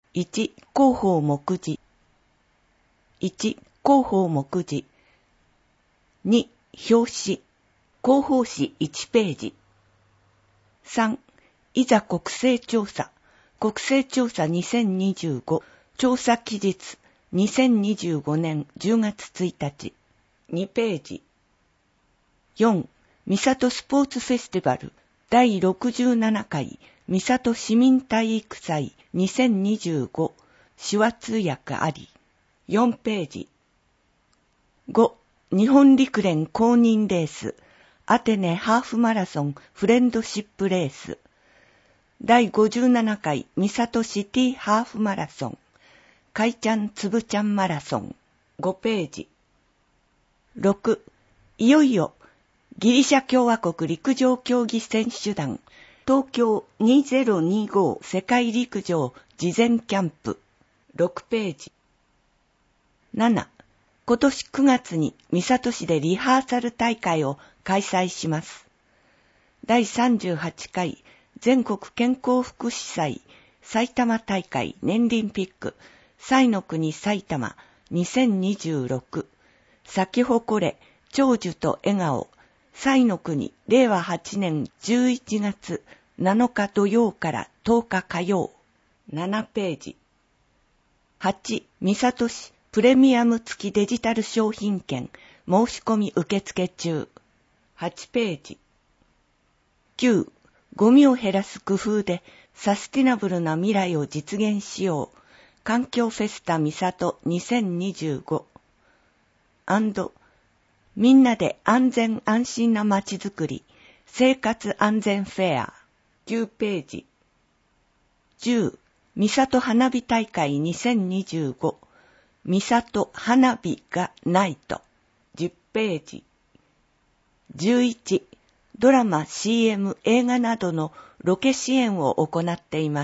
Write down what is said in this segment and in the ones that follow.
1、広報目次。1、広報目次。2、表紙。広報誌1ページ。3、いざ国勢調査。国勢調査2025。調査期日。2025年10月1日。2ページ。4、三郷スポーツフェスティバル。第67回三郷市民体育祭2025。手話通訳あり。4ページ。5、日本陸連公認レース。アテネハーフマラソンフレンドシップレース。第57回三郷シティハーフマラソン。かいちゃんつぶちゃんマラソン。5ページ。6、いよいよギリシャ共和国陸上競技選手団東京2025世界陸上事前キャンプ。6ページ。7、今年9月に三郷市でリハーサル大会を開催します。第38回全国健康福祉祭埼玉大会年リンピック彩の国埼玉2026。咲き誇れ長寿と笑顔彩の国令和8年11月7日土曜から10日火曜。7ページ。8、三郷市プレミアム付きデジタル商品券申し込み受付中。8ページ。9、ゴミを減らす工夫でサスティナブルな未来を実現しよう。環境フェスタ三郷2025。みんなで安全安心な街づくり。生活安全フェア。9ページ。10、三郷花火大会2025。三郷花火がないと。10ページ。11、ドラマ、CM、映画などのロケ支援を行っています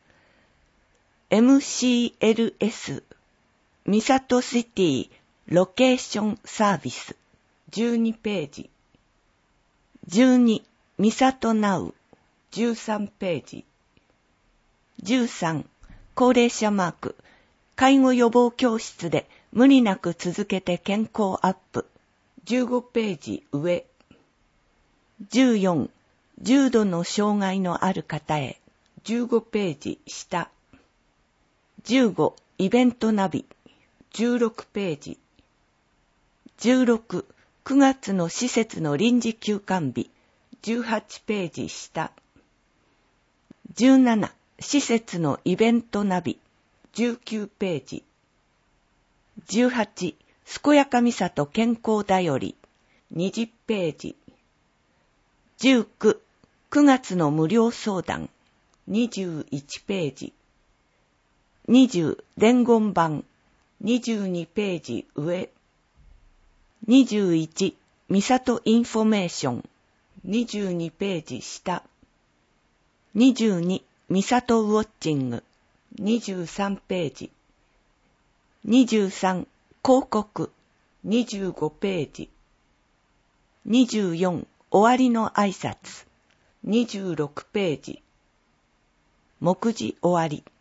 。MCLS、三郷シティロケーションサービス。12ページ。12、三郷ナウ。13ページ。13、高齢者マーク。介護予防教室で無理なく続けて健康アップ。15ページ上。14、重度の障害のある方へ。15ページ下。15、イベントナビ。16ページ。16、9月の施設の臨時休館日。18ページ下。17、施設のイベントナビ。19ページ。18、健やかみさと健康だより。20ページ。19、9月の無料相談。21ページ。20、伝言版。22ページ上。21、三郷インフォメーション。22ページ下。22、三郷ウォッチング。23ページ。23、広告。25ページ。24、終わりの挨拶。26ページ。目次終わり。